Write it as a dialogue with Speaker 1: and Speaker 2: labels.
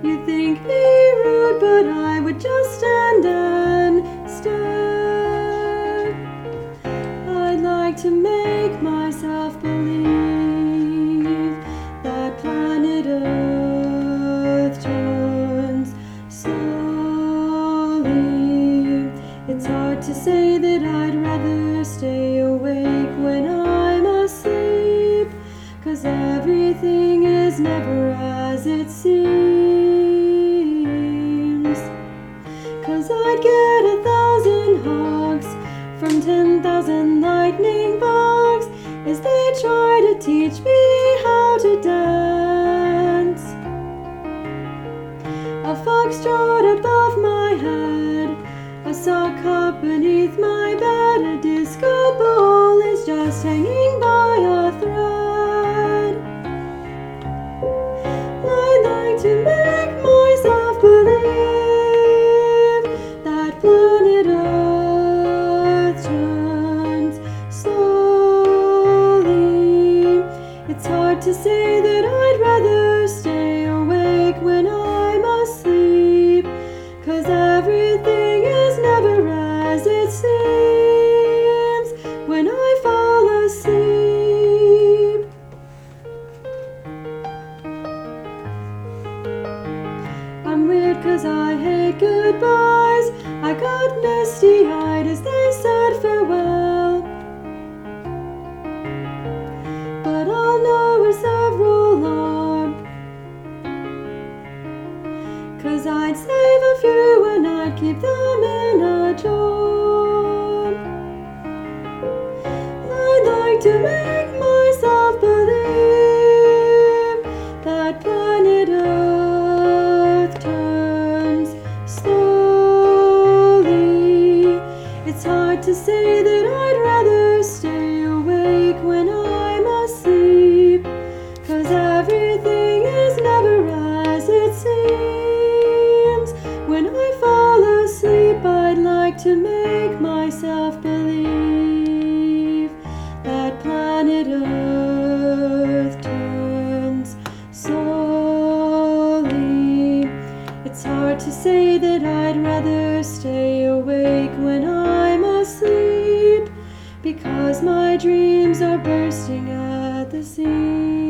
Speaker 1: You think me rude, but I would just stand and stare. I'd like to make myself believe that planet Earth turns slowly. It's hard to say that I'd rather stay awake when I'm asleep, 'cause everything is never as it seems. 'Cause I'd get 1,000 hugs from 10,000 lightning bugs as they try to teach me how to dance. A foxtrot above my head, a sock hop beneath my bed, a disco ball is just hanging by a thread. I'd like to make myself believe that planet Earth turns slowly. It's hard to say that I'd rather stay awake when I'm asleep, 'cause everything is never as it seems when I fall asleep. I'm weird 'cause I hate goodbyes. I got misty-eyed as they said farewell. But I'll know where several are, 'cause I'd save a few and I'd keep them in a jar. I'd like to make myself believe that planet Earth turns slowly. It's hard to say that I'd rather stay awake when I'm asleep, 'cause everything is never as it seems. When I fall asleep, I'd like to make myself believe that planet Earth turns slowly. It's hard to say that I'd rather stay awake when I'm asleep, because my dreams are bursting at the seams.